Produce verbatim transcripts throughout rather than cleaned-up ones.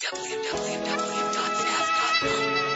w w w dot zaz dot com.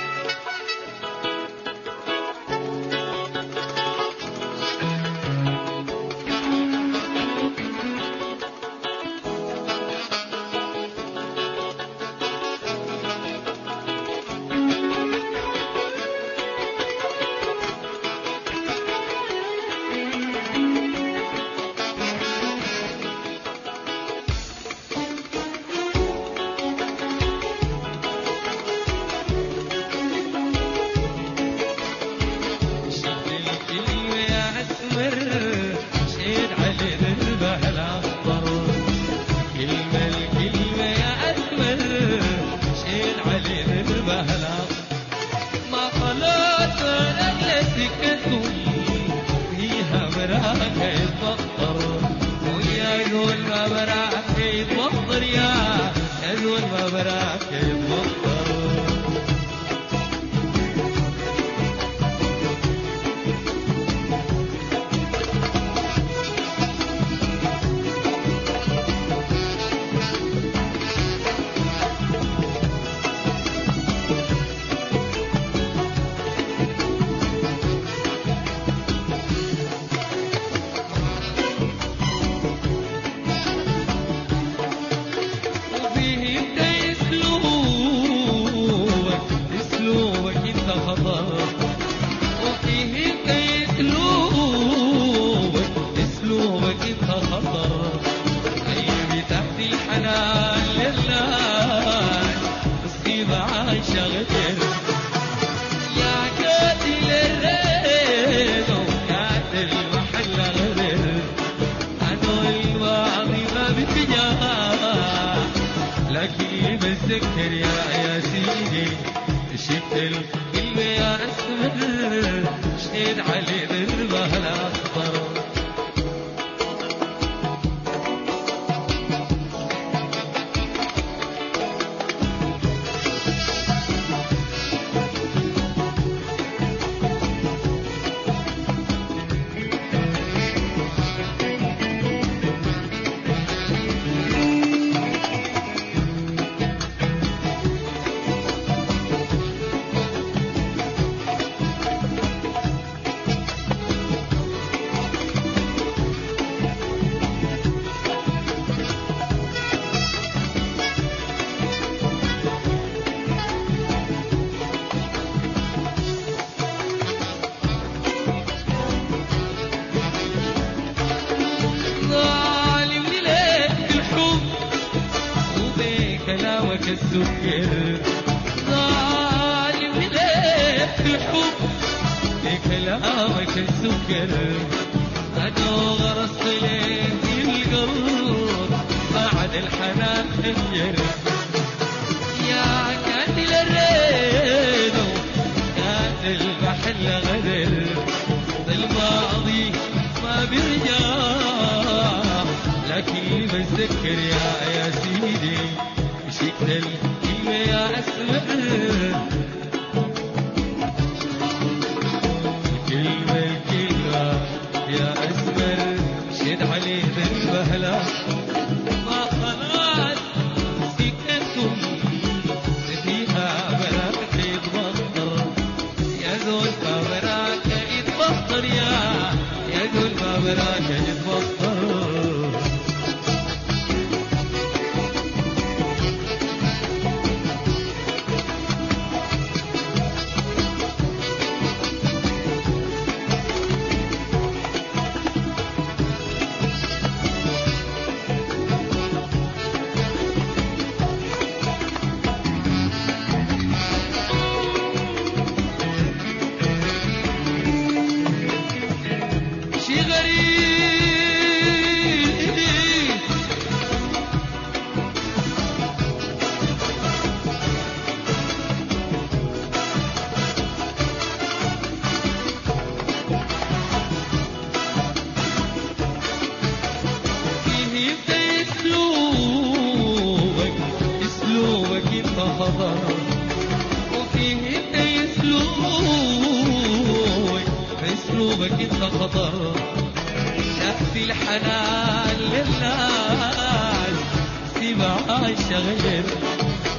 بتذكر يا يا سيدي شفت الكلمة يا أسمر شهد علي ذنبها الأخضر السكر ظالم ليك الحب بكلامك السكر أنا غرست ليك القلب بعد الحنان خنجر يا قاتل الريد قاتل محل غدر الماضي ما بيرجع لكن بتذكر يا يا سيدي شكل الكلمة يا أسمر الكلمة الكلمة يا أسمر شد عليه بالبهلة ما خلاص سكتكم فيها براك يتبطر يا زول ما براك يتبطر يا يا زول ما براك يتبطر وفيه اسلوبك انت خطر نفس الحنان للناس سمع الشغل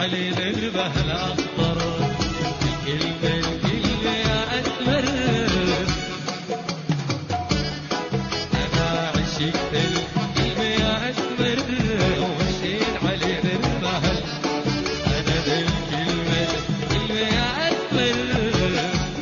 علي ذربه الأخضر. الكلمة الكلمة يا أسمر أنا عشقت الكلمة يا أسمر ومشيت علي ذربه. أنا ذا الكلمة الكلمة يا أسمر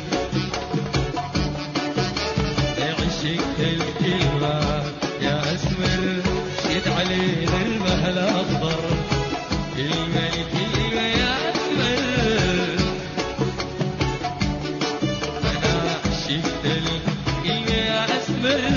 عشقت الكلمة يا أسمر مشيت علي ذربه الأخضر. كلمة الكلمة يا أسمر أنا عشقت الكلمة يا أسمر